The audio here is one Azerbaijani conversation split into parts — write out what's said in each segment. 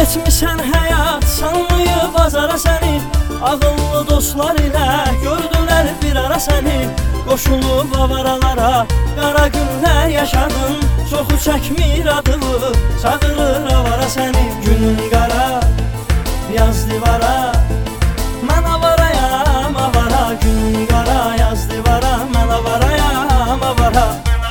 Seçmişsən həyat, sanmayıb azara səni. Ağıllı dostlar ilə gördülər bir ara səni. Qoşulub avaralara, qara günlər yaşadın. Çoxu çəkmir adını, çağırır avara səni. Günün qara, yaz divara, mən avarayam avara. Günün qara, yaz divara, mən avarayam avara.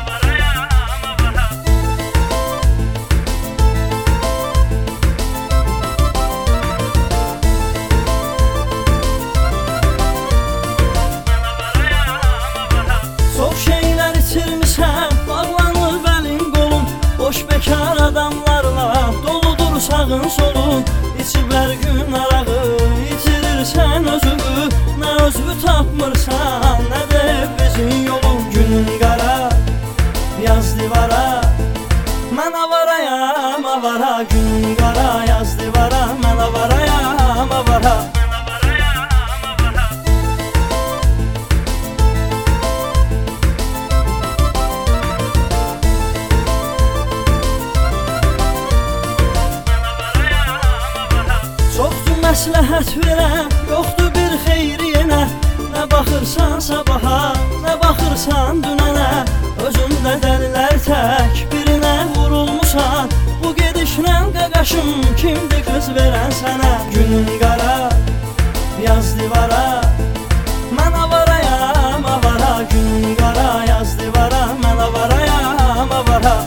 Bekar adamlarla doludur sağın solun. İçib hər gün arağı, itirirsən özünü. Nə özünü tapmırsan, nə də bizim yolun. Günün qara, yaz divara, mən avarayam avara. Günün qara, yaz divara, mən avarayam avara. Məsləhət verən, yoxdur bir xeyri yenə. Nə baxırsan sabaha, nə baxırsan dünənə. Özündə dəlilər tək, birinə vurulmusan. Bu gedişlə qaqaşım, kimdir qız verən sənə? Günün qara, yaz divara, mən avarayam avara. Günün qara, yaz divara, mən avarayam avara.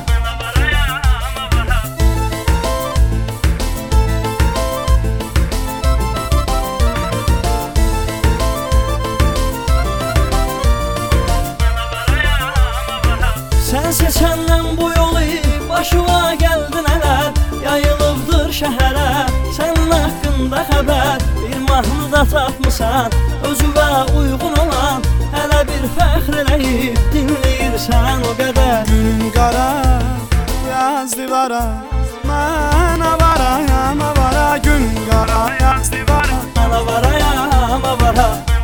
Sən seçəndən bu yolu başıma gəldin ələr. Yayılıbdır şəhərə sənin haqqında xəbər. Bir mahnı da tapmısan özüvə uyğun olan. Hələ bir fəxr eləyib dinləyirsən o qədər. Günün qara, yaz divara, mən avarayam avara. Günün qara, yaz divara, mən avarayam avara.